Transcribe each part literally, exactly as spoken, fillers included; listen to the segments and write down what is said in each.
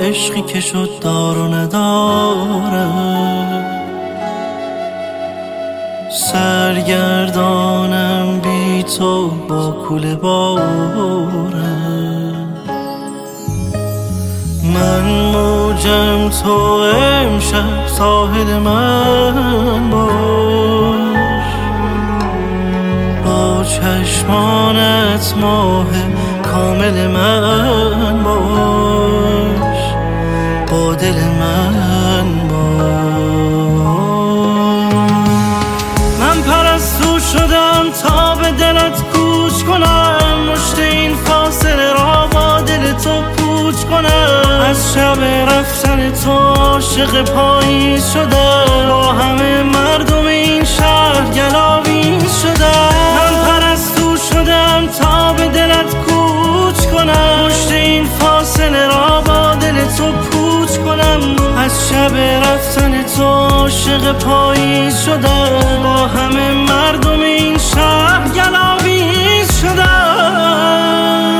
عشقی که شد دار و نداره، سرگردانم بی تو با کوله باره. من موجم تو امشب ساحل من باش، با چشمانت ماه کامل من باش، با دل من باش. من پرستو شدم تا به دلت کوچ کنم، مشت این فاصله را با دل تو پوچ کنم. از شب رفتن تو عاشق پاییز شدم، با همه مردم این شهر گلاویز شدم. من پرستو شدم تا به دلت کوچ کنم، مشت این فاصله را با دل تو پوچ کنم. از شب رفتن تو عاشق پاییز شدم، با همه مردم این شهر گلاویز شدم.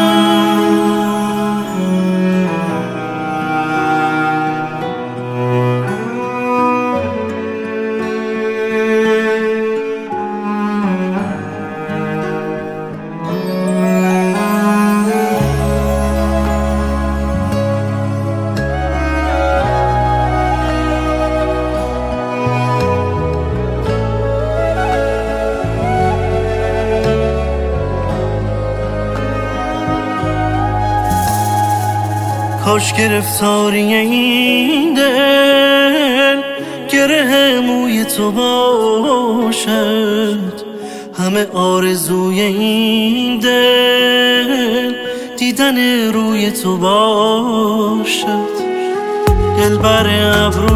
کاش گرفتاری این دل گره موی تو باشد، همه آرزوی این دل دیدن روی تو باشد. دلبر ابرو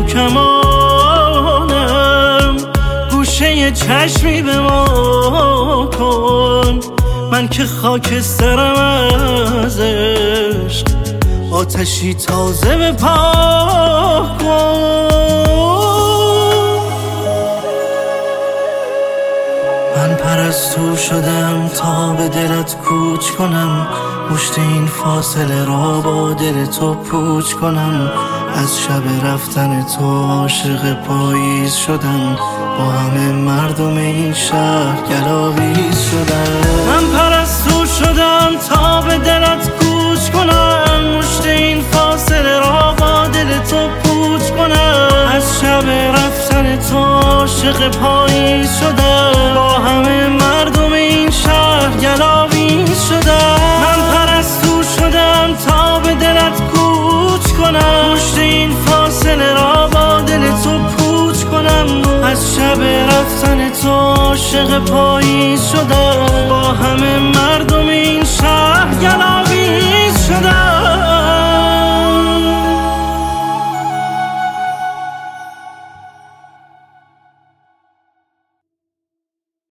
کمانم، گوشه چشمی به ما کن. من که خاکسترم از عشق، آتشی تازه به پا کن. من پرستو شدم تا به دلت کوچ کنم، مشت این فاصله را با دل تو پوچ کنم. از شب رفتن تو عاشق پاییز شدم، با همه مردم این شهر گلاویز شدم. من پرستو شدم تا به دلت کوچ کنم، مشت این فاصله را با دل تو پوچ کنم. از شب رفتن تو عاشق پاییز شدم، با همه مردم این شهر گلاویز شدم. من پرستو شدم تا به دلت کوچ کنم، مشت این فاصله را با دل تو پوچ کنم. از شب رفتن تو عاشق پاییز شدم، با همه مردم این شهر گلاویز